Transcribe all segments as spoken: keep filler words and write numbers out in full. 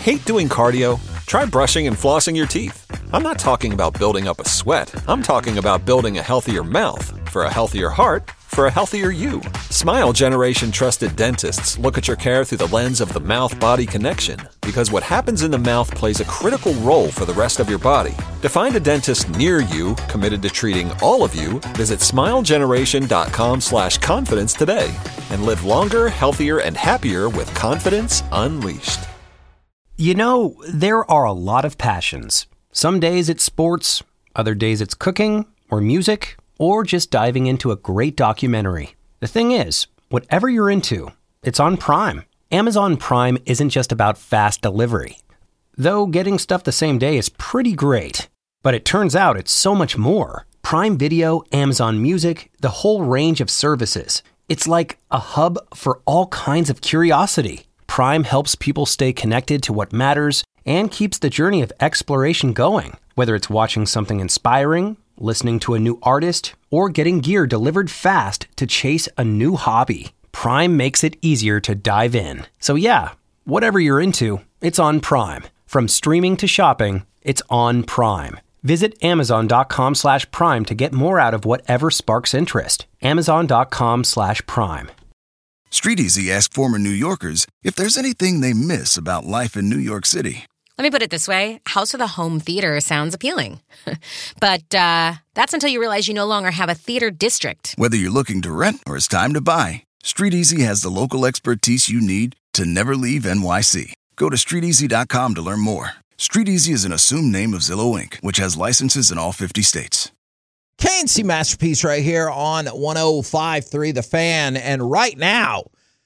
Hate doing cardio? Try brushing and flossing your teeth. I'm not talking about building up a sweat. I'm talking about building a healthier mouth for a healthier heart for a healthier you. Smile Generation trusted dentists look at your care through the lens of the mouth-body connection, because what happens in the mouth plays a critical role for the rest of your body. To find a dentist near you committed to treating all of you, visit smilegeneration.com slash confidence today and live longer, healthier, and happier with confidence unleashed. You know, there are a lot of passions. Some days it's sports, other days it's cooking or music, or just diving into a great documentary. The thing is, whatever you're into, it's on Prime. Amazon Prime isn't just about fast delivery. Though getting stuff the same day is pretty great. But it turns out it's so much more. Prime Video, Amazon Music, the whole range of services. It's like a hub for all kinds of curiosity. Prime helps people stay connected to what matters and keeps the journey of exploration going. Whether it's watching something inspiring, listening to a new artist, or getting gear delivered fast to chase a new hobby, Prime makes it easier to dive in. So yeah, whatever you're into, it's on Prime. From streaming to shopping, it's on Prime. Visit amazon.com slash prime to get more out of whatever sparks interest. Amazon.com slash prime. StreetEasy asked former New Yorkers if there's anything they miss about life in New York City. Let me put it this way. House with a home theater sounds appealing. But uh, that's until you realize you no longer have a theater district. Whether you're looking to rent or it's time to buy, StreetEasy has the local expertise you need to never leave N Y C. Go to street easy dot com to learn more. StreetEasy is an assumed name of Zillow Incorporated, which has licenses in all fifty states. K and C Masterpiece right here on one oh five point three The Fan. And right now,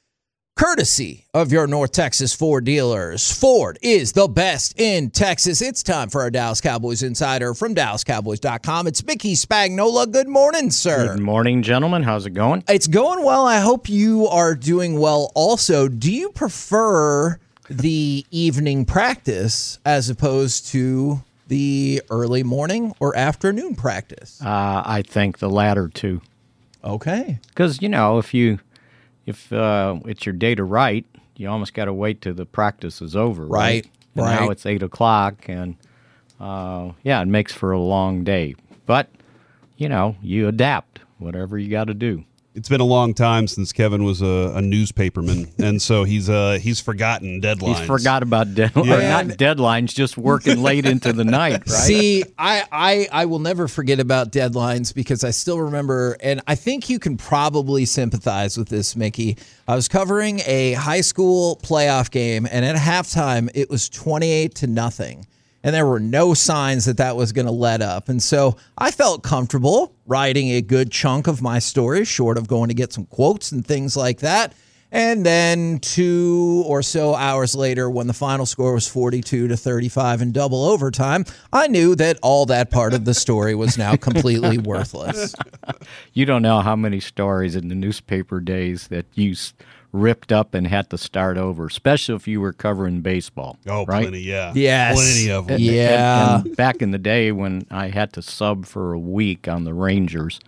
courtesy of your North Texas Ford dealers, Ford is the best in Texas. It's time for our Dallas Cowboys Insider from Dallas Cowboys dot com. It's Mickey Spagnola. Good morning, sir. Good morning, gentlemen. How's it going? It's going well. I hope you are doing well also. Do you prefer the evening practice as opposed to the early morning or afternoon practice? Uh, I think the latter two. Okay. Because, you know, if you if uh, it's your day to write, you almost got to wait till the practice is over. Right. Right. And right. Now it's eight o'clock, and uh, yeah, it makes for a long day. But, you know, you adapt, whatever you got to do. It's been a long time since Kevin was a, a newspaperman, and so he's uh, he's forgotten deadlines. He's forgot about deadlines. Yeah. Not deadlines, just working late into the night, right? See, I, I, I will never forget about deadlines because I still remember, and I think you can probably sympathize with this, Mickey. I was covering a high school playoff game, and at halftime, it was twenty-eight to nothing. And there were no signs that that was going to let up. And so I felt comfortable writing a good chunk of my story, short of going to get some quotes and things like that. And then two or so hours later, when the final score was forty-two to thirty-five in double overtime, I knew that all that part of the story was now completely worthless. You don't know how many stories in the newspaper days that you ripped up and had to start over, especially if you were covering baseball. Oh, right? plenty, yeah. Yes. Plenty of them. And, Yeah. And, and back in the day when I had to sub for a week on the Rangers,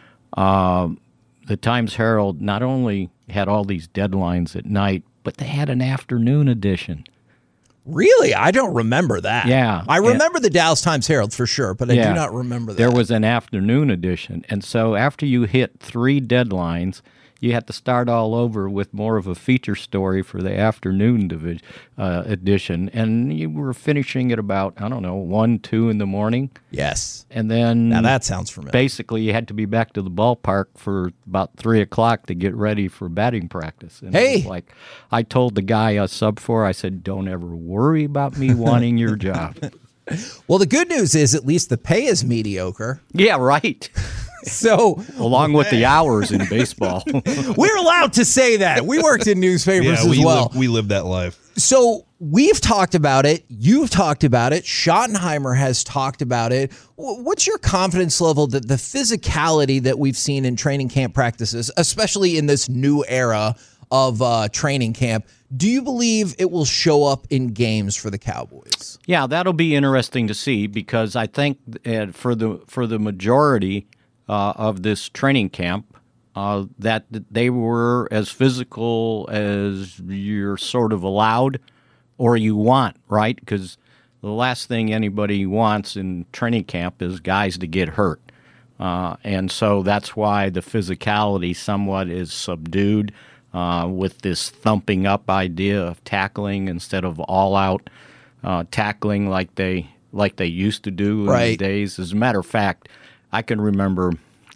uh, the Times Herald not only had all these deadlines at night, but they had an afternoon edition. Really? I don't remember that. Yeah. I remember and, the Dallas Times Herald for sure, but I yeah, do not remember that. There was an afternoon edition. And so after you hit three deadlines, you had to start all over with more of a feature story for the afternoon divi- uh, edition. And you were finishing at about, I don't know, one, two in the morning. Yes. And then Now that sounds familiar. Basically, you had to be back to the ballpark for about three o'clock to get ready for batting practice. And Hey! it was like, I told the guy I sub for, I said, don't ever worry about me wanting your job. Well, the good news is at least the pay is mediocre. Yeah, right. So, along with the hours in baseball. We're allowed to say that. We worked in newspapers yeah, we as well. Live, we live that life. So we've talked about it. You've talked about it. Schottenheimer has talked about it. What's your confidence level that the physicality that we've seen in training camp practices, especially in this new era of uh, training camp, do you believe it will show up in games for the Cowboys? Yeah, that'll be interesting to see because I think uh, for the for the majority uh, of this training camp, uh, that they were as physical as you're sort of allowed or you want, right? Because the last thing anybody wants in training camp is guys to get hurt. Uh, and so that's why the physicality somewhat is subdued uh, with this thumping up idea of tackling instead of all-out uh, tackling like they like they used to do in right. the days. As a matter of fact, I can remember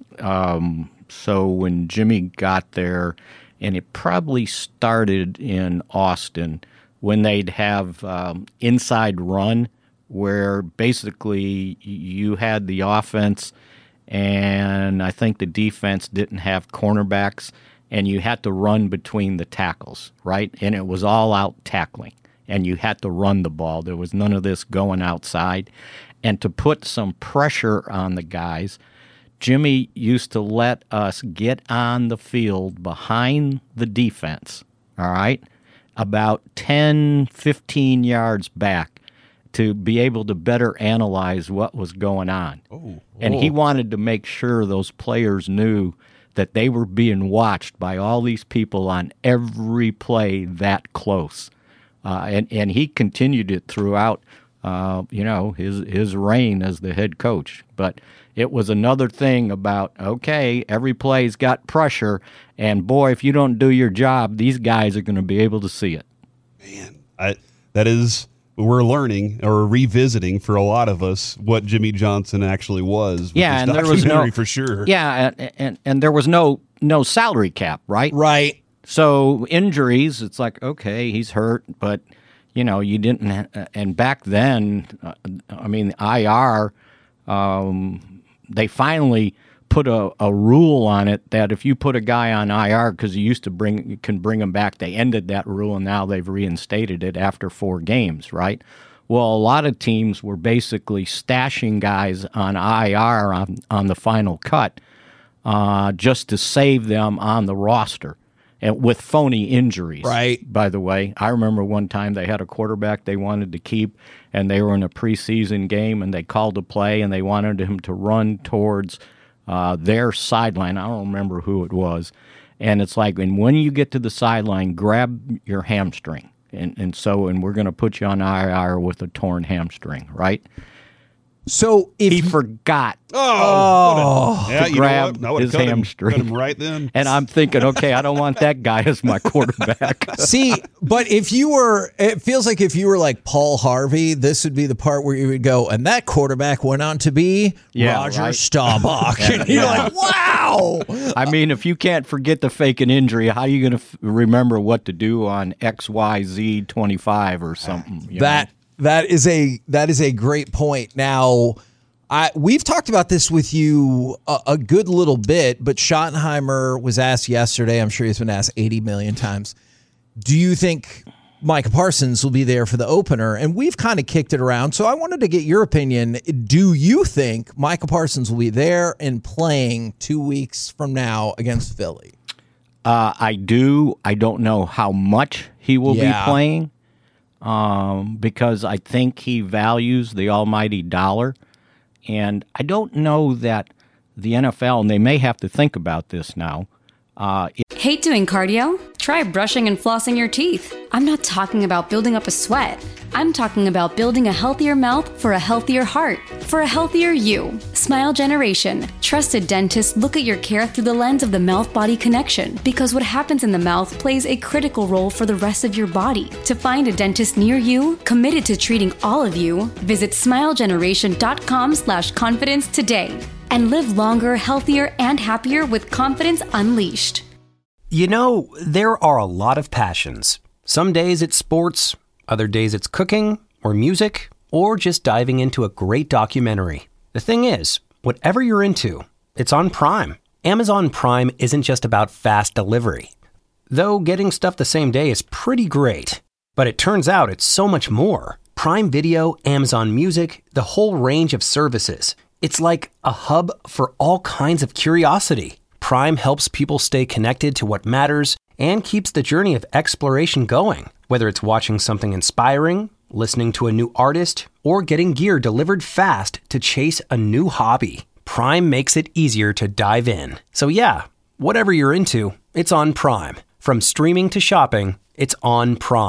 um, so when Jimmy got there, and it probably started in Austin, when they'd have um, inside run where basically you had the offense and I think the defense didn't have cornerbacks, and you had to run between the tackles, right? And it was all out tackling, and you had to run the ball. There was none of this going outside. And to put some pressure on the guys, Jimmy used to let us get on the field behind the defense, all right, about ten, fifteen yards back to be able to better analyze what was going on. Oh. And he wanted to make sure those players knew that they were being watched by all these people on every play that close. Uh, and, and he continued it throughout, uh, you know, his, his reign as the head coach. But it was another thing about, okay, every play's got pressure, and boy, if you don't do your job, these guys are going to be able to see it. Man, I, that is, we're learning or revisiting for a lot of us what Jimmy Johnson actually was. With Yeah, this and there was no documentary for sure. Yeah, and, and and there was no no salary cap, right? Right. So injuries, it's like, okay, he's hurt, but you know, you didn't. And back then, uh, I mean, I R, um, they finally put a, a rule on it that if you put a guy on I R, because you used to bring you can bring him back, they ended that rule and now they've reinstated it after four games, right? Well, a lot of teams were basically stashing guys on I R on, on the final cut uh, just to save them on the roster. And with phony injuries, right? By the way, I remember one time they had a quarterback they wanted to keep, and they were in a preseason game, and they called a play, and they wanted him to run towards uh, their sideline. I don't remember who it was, and it's like, and when you get to the sideline, grab your hamstring, and and so, and we're going to put you on I R with a torn hamstring, right? So if he forgot oh, to yeah, you grab know what? his cut him, hamstring, cut him right then. And I'm thinking, okay, I don't want that guy as my quarterback. See, but if you were, it feels like if you were like Paul Harvey, this would be the part where you would go, and that quarterback went on to be yeah, Roger right? Staubach. Yeah, and you're yeah. like, wow. I mean, if you can't forget the fake an injury, how are you going to f- remember what to do on X Y Z twenty-five or something? You that know? that is a that is a great point. Now, I, we've talked about this with you a, a good little bit, but Schottenheimer was asked yesterday, I'm sure he's been asked eighty million times, do you think Micah Parsons will be there for the opener? And we've kind of kicked it around, so I wanted to get your opinion. Do you think Micah Parsons will be there and playing two weeks from now against Philly? Uh, I do. I don't know how much he will Yeah. be playing um, because I think he values the almighty dollar. And I don't know that the N F L, and they may have to think about this now. Uh, it- Hate doing cardio? Try brushing and flossing your teeth. I'm not talking about building up a sweat. I'm talking about building a healthier mouth for a healthier heart, for a healthier you. Smile Generation. Trusted dentists look at your care through the lens of the mouth-body connection, because what happens in the mouth plays a critical role for the rest of your body. To find a dentist near you, committed to treating all of you, visit smilegeneration.com slash confidence today. And live longer, healthier, and happier with confidence unleashed. You know, there are a lot of passions. Some days it's sports, other days it's cooking, or music, or just diving into a great documentary. The thing is, whatever you're into, it's on Prime. Amazon Prime isn't just about fast delivery. Though getting stuff the same day is pretty great. But it turns out it's so much more. Prime Video, Amazon Music, the whole range of services. It's like a hub for all kinds of curiosity. Prime helps people stay connected to what matters and keeps the journey of exploration going. Whether it's watching something inspiring, listening to a new artist, or getting gear delivered fast to chase a new hobby, Prime makes it easier to dive in. So yeah, whatever you're into, it's on Prime. From streaming to shopping, it's on Prime.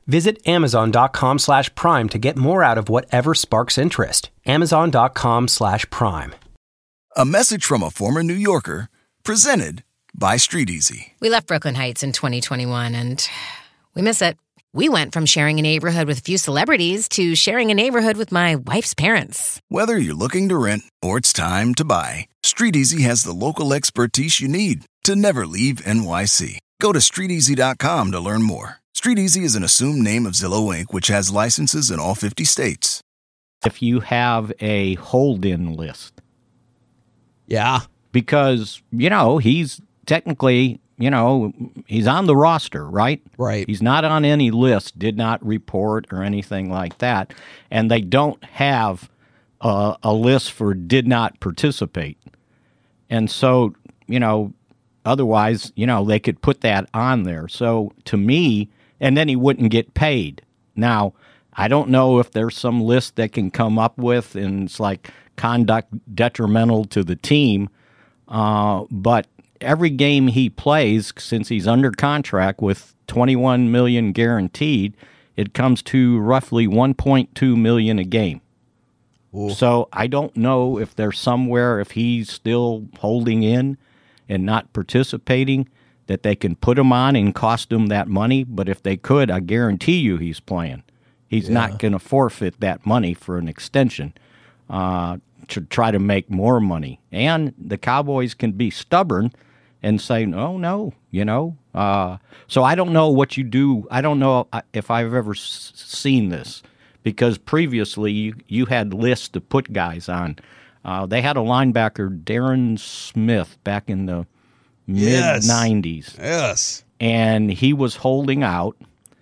Visit amazon.com slash prime to get more out of whatever sparks interest. Amazon.com slash prime. A message from a former New Yorker, presented by Street Easy. We left Brooklyn Heights in twenty twenty-one, and we miss it. We went from sharing a neighborhood with a few celebrities to sharing a neighborhood with my wife's parents. Whether you're looking to rent or it's time to buy, Street Easy has the local expertise you need to never leave N Y C. Go to street easy dot com to learn more. Street Easy is an assumed name of Zillow Incorporated, which has licenses in all fifty states. If you have a hold-in list. Yeah. Because, you know, he's technically, you know, he's on the roster, right? Right. He's not on any list, did not report or anything like that. And they don't have uh, a list for did not participate. And so, you know, otherwise, you know, they could put that on there. So to me, and then he wouldn't get paid. Now, I don't know if there's some list that can come up with, and it's like conduct detrimental to the team. Uh, but every game he plays, since he's under contract with twenty-one million dollars guaranteed, it comes to roughly one point two million dollars a game. Ooh. So I don't know if there's somewhere, if he's still holding in and not participating, that they can put him on and cost him that money. But if they could, I guarantee you he's playing. He's yeah. not going to forfeit that money for an extension uh, to try to make more money. And the Cowboys can be stubborn and say, no, no, you know. Uh, so I don't know what you do. I don't know if I've ever s- seen this, because previously you, you had lists to put guys on. Uh, they had a linebacker, Darren Smith, back in the mid nineties. Yes. And he was holding out,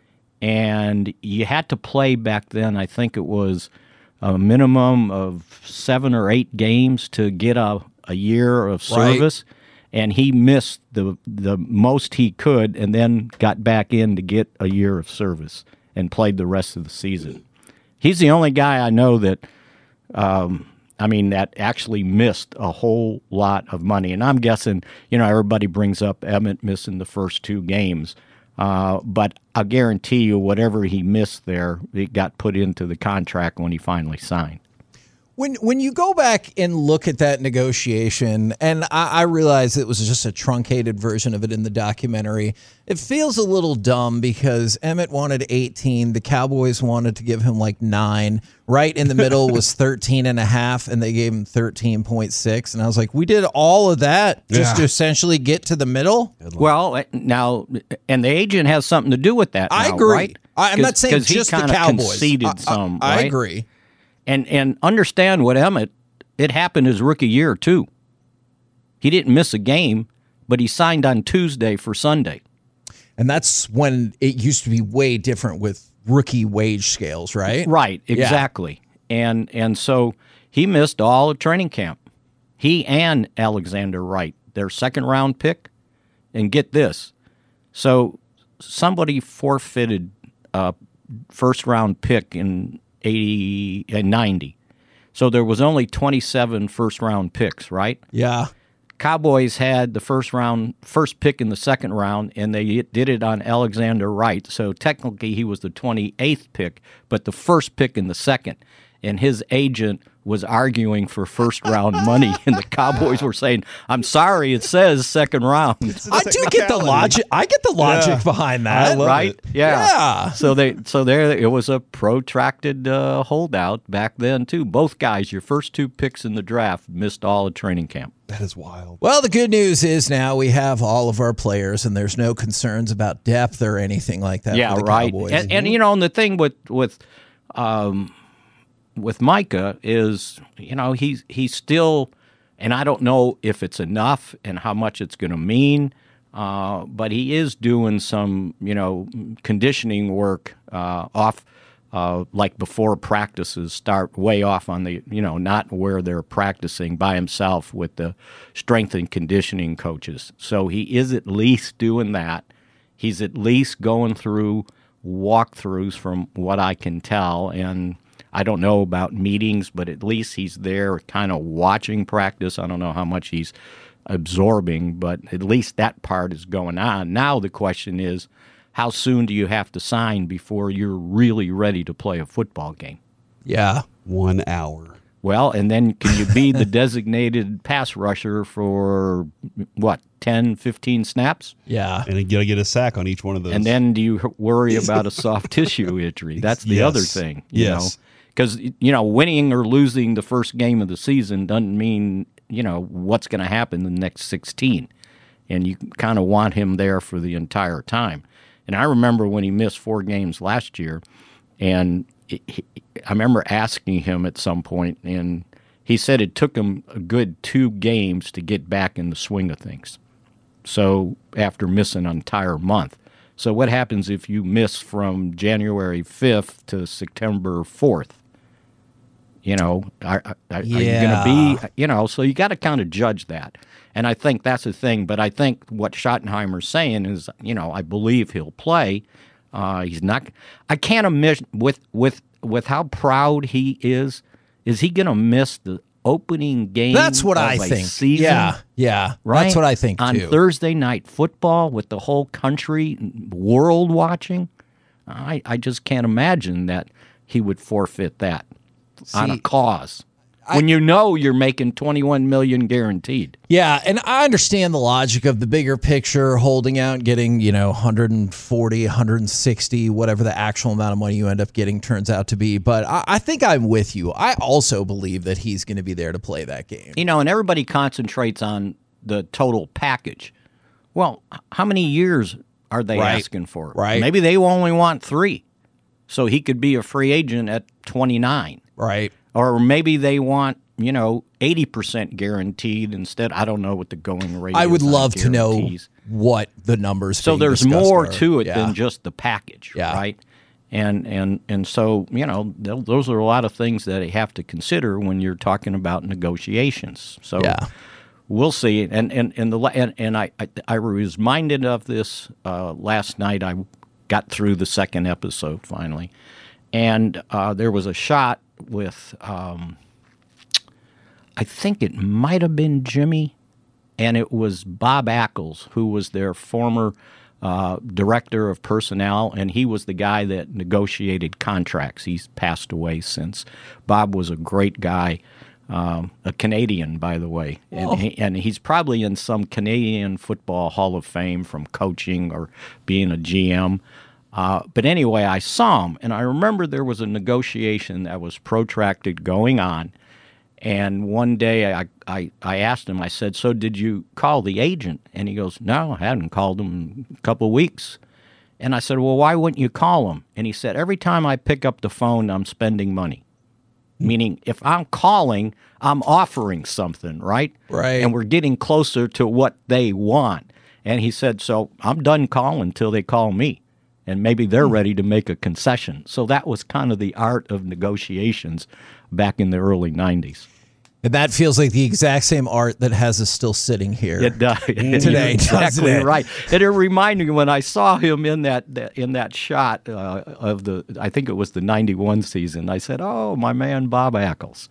and you had to play back then, I think it was a minimum of seven or eight games to get a, a year of service. Right. And he missed the the most he could and then got back in to get a year of service and played the rest of the season. He's the only guy I know that um, – I mean, that actually missed a whole lot of money. And I'm guessing, you know, everybody brings up Emmett missing the first two games. Uh, but I'll guarantee you whatever he missed there, it got put into the contract when he finally signed. When when you go back and look at that negotiation, and I, I realize it was just a truncated version of it in the documentary, it feels a little dumb because Emmett wanted eighteen, the Cowboys wanted to give him like nine. Right in the middle was thirteen and a half, and they gave him thirteen point six. And I was like, we did all of that just yeah. to essentially get to the middle? Well, now, and the agent has something to do with that now, I agree. Right? I'm not saying just he the Cowboys. Conceded I, some, I, I right? agree. And and understand what Emmett, it happened his rookie year, too. He didn't miss a game, but he signed on Tuesday for Sunday. And that's when it used to be way different with rookie wage scales, right? Right, exactly. Yeah. And and so he missed all of training camp. He and Alexander Wright, their second-round pick. And get this. So somebody forfeited a first-round pick in eighty and ninety. So there was only twenty-seven first round picks, right? Yeah. Cowboys had the first round, first pick in the second round, and they did it on Alexander Wright. So technically he was the twenty-eighth pick, but the first pick in the second. And his agent was arguing for first round money, and the Cowboys were saying, "I'm sorry, it says second round." I do get the logic. I get the logic yeah. behind that, right? It. Yeah. yeah. So they, so there, it was a protracted uh, holdout back then too. Both guys, your first two picks in the draft, missed all of training camp. That is wild. Well, the good news is now we have all of our players, and there's no concerns about depth or anything like that. Yeah, for the right. Cowboys. And, and you know, and the thing with with. Um, with Micah is, you know, he's he's still, and I don't know if it's enough and how much it's going to mean, uh, but he is doing some, you know, conditioning work uh, off, uh, like before practices start, way off on the, you know, not where they're practicing by himself with the strength and conditioning coaches. So he is at least doing that. He's at least going through walkthroughs from what I can tell, and I don't know about meetings, but at least he's there kind of watching practice. I don't know how much he's absorbing, but at least that part is going on. Now the question is, how soon do you have to sign before you're really ready to play a football game? Yeah. One hour. Well, and then can you be the designated pass rusher for, what, ten, fifteen snaps? Yeah. And you got to get a sack on each one of those. And then do you worry about a soft tissue injury? That's the Yes. other thing. You Yes. Because, you know, winning or losing the first game of the season doesn't mean, you know, what's going to happen in the next sixteen. And you kind of want him there for the entire time. And I remember when he missed four games last year, and he, I remember asking him at some point, and he said it took him a good two games to get back in the swing of things. So after missing an entire month. So what happens if you miss from January fifth to September fourth? You know, are, are, are Yeah. you going to be, you know, so you got to kind of judge that. And I think that's the thing. But I think what Schottenheimer's saying is, you know, I believe he'll play. Uh, he's not. I can't imagine with with with how proud he is. Is he going to miss the opening game? That's what of I a think. Season? Yeah, yeah. Right? That's what I think On too. Thursday Night Football with the whole country, world watching, I I just can't imagine that he would forfeit that on a See, cause. When you know you're making twenty-one million dollars guaranteed. Yeah, and I understand the logic of the bigger picture, holding out, getting, you know, one hundred forty, one hundred sixty, whatever the actual amount of money you end up getting turns out to be. But I, I think I'm with you. I also believe that he's going to be there to play that game. You know, and everybody concentrates on the total package. Well, h- how many years are they Right. asking for? Right. Maybe they only want three. So he could be a free agent at twenty-nine. Right. Or maybe they want, you know, eighty percent guaranteed instead. I don't know what the going rate I is would on love to know guarantees. what the numbers So being there's discussed more are. to it Yeah. than just the package, Yeah. right? And and and so, you know, th- those are a lot of things that you have to consider when you're talking about negotiations. So Yeah. we'll see. And and and the la- and, and I, I I was reminded of this uh, last night. I got through the second episode finally, and uh, there was a shot with um, I think it might have been Jimmy, and it was Bob Ackles, who was their former uh, director of personnel, and he was the guy that negotiated contracts. He's passed away since. Bob was a great guy, um, a Canadian, by the way, and, Oh. he, and he's probably in some Canadian Football Hall of Fame from coaching or being a G M. Uh, but anyway, I saw him, and I remember there was a negotiation that was protracted going on. And one day I, I, I asked him, I said, so did you call the agent? And he goes, no, I hadn't called him in a couple of weeks. And I said, well, why wouldn't you call him? And he said, every time I pick up the phone, I'm spending money. Meaning if I'm calling, I'm offering something, right? Right. And we're getting closer to what they want. And he said, so I'm done calling until they call me. And maybe they're ready to make a concession. So that was kind of the art of negotiations back in the early nineties. And that feels like the exact same art that has us still sitting here. It does. Today, doesn't exactly it? right. And it reminded me when I saw him in that, that in that shot uh, of the, I think it was the ninety-one season. I said, "Oh, my man, Bob Ackles."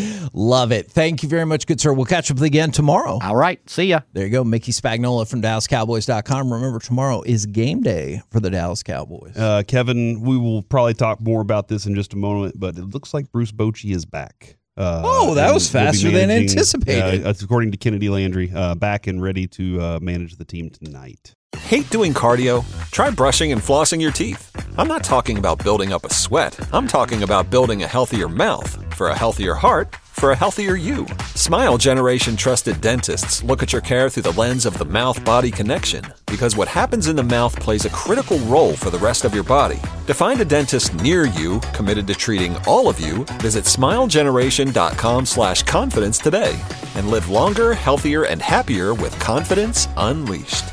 Love it. Thank you very much, good sir. We'll catch up again tomorrow. All right, see ya. There you go. Mickey Spagnola from Dallas Cowboys dot com. Remember, tomorrow is game day for the Dallas Cowboys. Uh, Kevin, we will probably talk more about this in just a moment, but it looks like Bruce Bochy is back. Uh, Oh, that and was will be faster than managing, anticipated. Uh, that's according to Kennedy Landry, uh, back and ready to uh, manage the team tonight. Hate doing cardio? Try brushing and flossing your teeth. I'm not talking about building up a sweat. I'm talking about building a healthier mouth. For a healthier heart, for a healthier you. Smile Generation trusted dentists look at your care through the lens of the mouth-body connection, because what happens in the mouth plays a critical role for the rest of your body. To find a dentist near you committed to treating all of you, visit smilegeneration.com slash confidence today and live longer, healthier, and happier with confidence unleashed.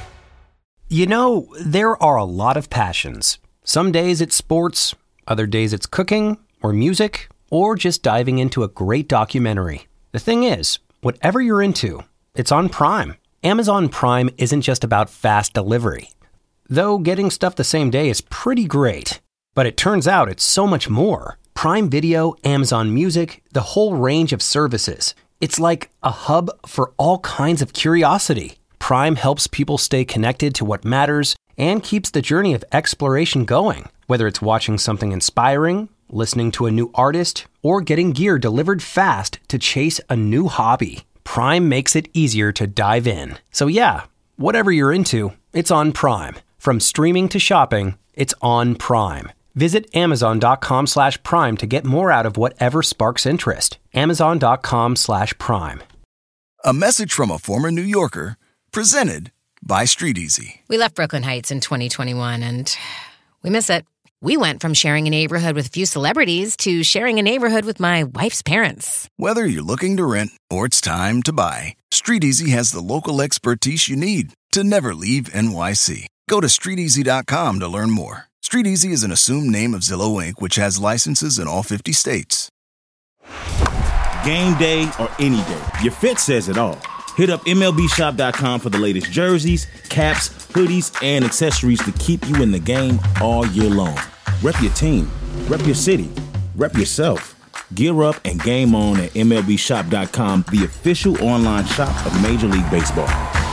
You know, there are a lot of passions. Some days it's sports, other days it's cooking or music, or just diving into a great documentary. The thing is, whatever you're into, it's on Prime. Amazon Prime isn't just about fast delivery. Though getting stuff the same day is pretty great. But it turns out it's so much more. Prime Video, Amazon Music, the whole range of services. It's like a hub for all kinds of curiosity. Prime helps people stay connected to what matters and keeps the journey of exploration going, whether it's watching something inspiring, listening to a new artist, or getting gear delivered fast to chase a new hobby. Prime makes it easier to dive in. So yeah, whatever you're into, it's on Prime. From streaming to shopping, it's on Prime. Visit amazon.com slash prime to get more out of whatever sparks interest. Amazon.com slash prime. A message from a former New Yorker, presented by StreetEasy. We left Brooklyn Heights in twenty twenty-one, and we miss it. We went from sharing a neighborhood with a few celebrities to sharing a neighborhood with my wife's parents. Whether you're looking to rent or it's time to buy, StreetEasy has the local expertise you need to never leave N Y C. Go to street easy dot com to learn more. StreetEasy is an assumed name of Zillow Incorporated, which has licenses in all fifty states. Game day or any day, your fit says it all. Hit up M L B shop dot com for the latest jerseys, caps, hoodies, and accessories to keep you in the game all year long. Rep your team, rep your city, rep yourself. Gear up and game on at M L B shop dot com, the official online shop of Major League Baseball.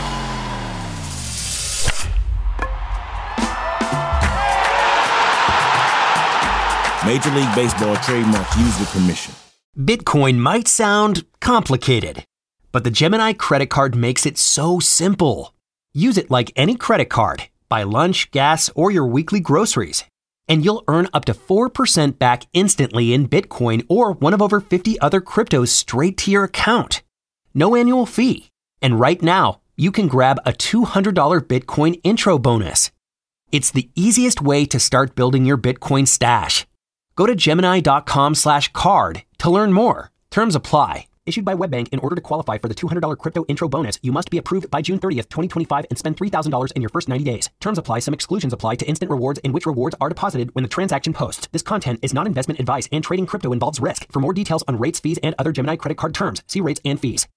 Major League Baseball trademark used with permission. Bitcoin might sound complicated, but the Gemini credit card makes it so simple. Use it like any credit card. Buy lunch, gas, or your weekly groceries, and you'll earn up to four percent back instantly in Bitcoin or one of over fifty other cryptos straight to your account. No annual fee. And right now, you can grab a two hundred dollars Bitcoin intro bonus. It's the easiest way to start building your Bitcoin stash. Go to Gemini.com slash card to learn more. Terms apply. Issued by WebBank. In order to qualify for the two hundred dollars crypto intro bonus, you must be approved by June thirtieth, twenty twenty-five and spend three thousand dollars in your first ninety days. Terms apply. Some exclusions apply to instant rewards, in which rewards are deposited when the transaction posts. This content is not investment advice, and trading crypto involves risk. For more details on rates, fees, and other Gemini credit card terms, see rates and fees.